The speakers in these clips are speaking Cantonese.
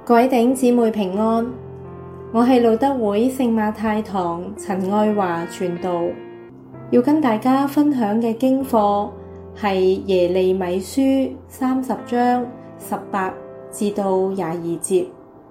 各位弟兄姊妹平安，我係路德會聖馬太堂陳愛華傳道，要跟大家分享嘅經課係耶利米書30章18至到22節。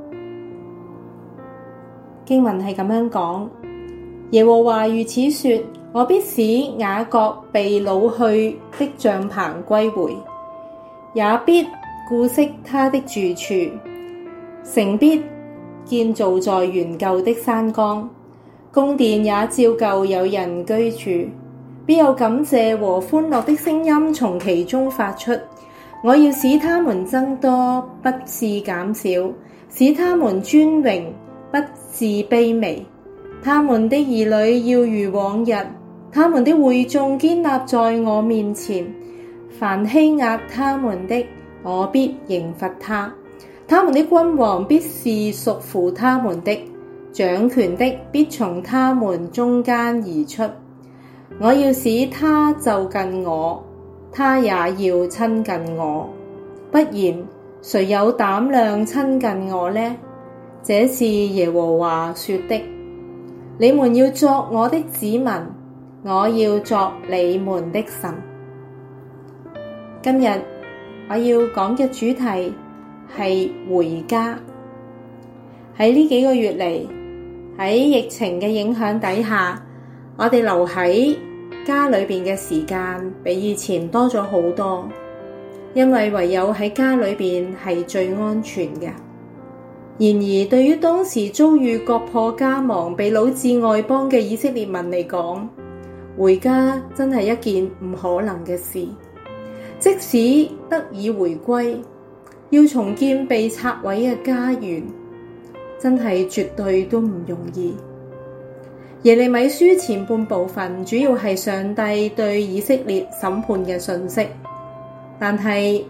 經文係咁樣講：耶和華如此說，我必使雅各被擄去的帳棚歸回，也必顧惜他的住處，城必建造在原舊的山崗，宮殿也照舊有人居住，必有感謝和歡樂的聲音從其中發出。我要使他們增多，不致減少；使他們尊榮，不致卑微。他們的兒女要如往日，他們的會眾堅立在我面前。凡欺壓他們的，我必刑罰他。他們的君王必是屬乎他們的，掌權的必從他們中間而出。我要使他就近我，他也要親近我。不然，誰有膽量親近我呢？這是耶和華說的。你們要作我的子民，我要作你們的神。今日我要講嘅主題係回家。喺呢幾個月嚟，喺疫情嘅影響底下，我哋留喺家裏邊嘅時間比以前多咗好多，因為唯有喺家裏邊係最安全嘅。然而，對於當時遭遇國破家亡、被擄至外邦嘅以色列民嚟講，回家真係一件唔可能嘅事。即使得以回歸，要重建被拆毀嘅家園，真係絕對都唔容易。耶利米書前半部分主要係上帝對以色列審判嘅訊息，但係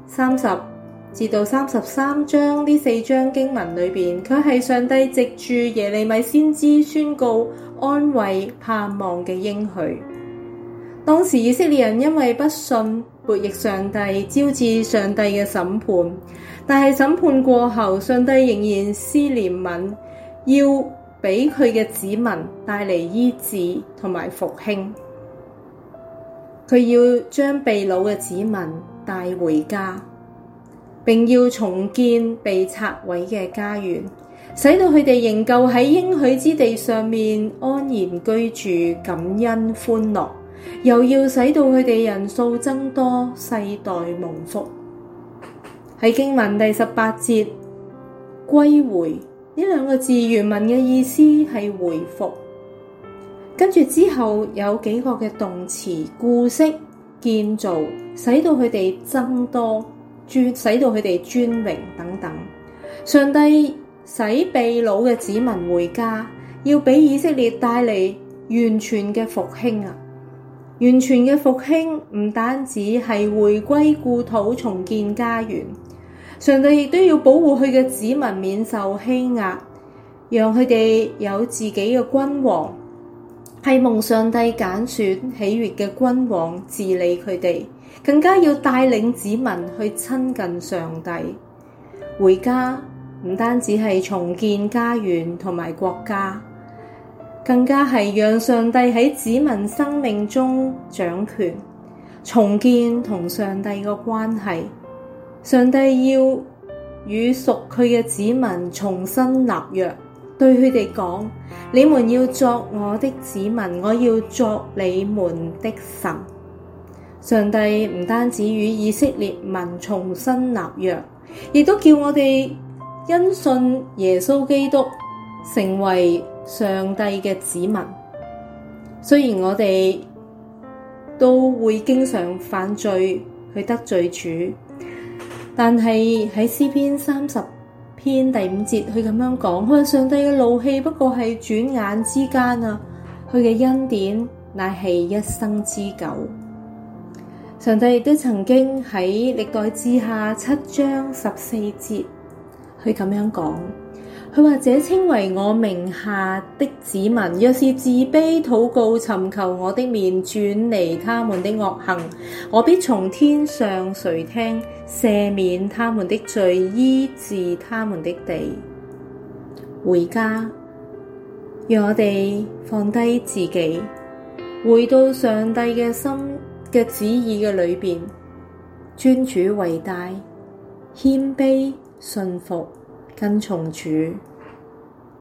30至到33章呢4章經文裏邊，佢係上帝藉住耶利米先知宣告安慰盼望嘅應許。當時以色列人因為不信悖逆上帝，招致上帝嘅審判，但係審判過後，上帝仍然施憐憫，要俾佢嘅子民帶嚟醫治同埋復興。佢要將被擄嘅子民帶回家，並要重建被拆毀嘅家園，使到佢哋仍舊喺應許之地上面安然居住，感恩歡樂，又要使到佢哋人數增多，世代蒙福。喺經文第18節，歸回呢兩個字原文嘅意思係回復，跟住之後有幾個嘅動詞，顧惜、建造，使到佢哋增多，使到佢哋尊榮等等。上帝使被擄嘅子民回家，要俾以色列帶嚟完全嘅復興啊！完全嘅復興唔單止係回歸故土、重建家園，上帝亦都要保護佢嘅子民免受欺壓，讓佢哋有自己嘅君王，係蒙上帝揀選喜悅嘅君王治理佢哋，更加要帶領子民去親近上帝。回家唔單止係重建家園同埋國家，更加係讓上帝喺子民生命中掌權，重建同上帝嘅關係。上帝要與屬佢嘅子民重新立約，對佢哋講：你們要作我的子民，我要作你們的神。上帝唔單止與以色列民重新立約，亦都叫我哋因信耶穌基督成為上帝嘅子民。雖然我哋都會經常犯罪去得罪主，但係喺詩篇30篇第5節，佢咁樣講：佢話上帝嘅怒氣不過係轉眼之間啊，佢嘅恩典乃係一生之久。上帝亦都曾經喺歷代志下7章14節，佢咁樣講： 佢或者稱為我名下的子民，若是自卑禱告，尋求我的面，轉離他們的惡行，我必從天上垂聽，赦免他們的罪，醫治他們的地。回家，讓我哋放低自己，回到上帝嘅心嘅旨意嘅裏邊，尊主為大，謙卑順服，跟從主。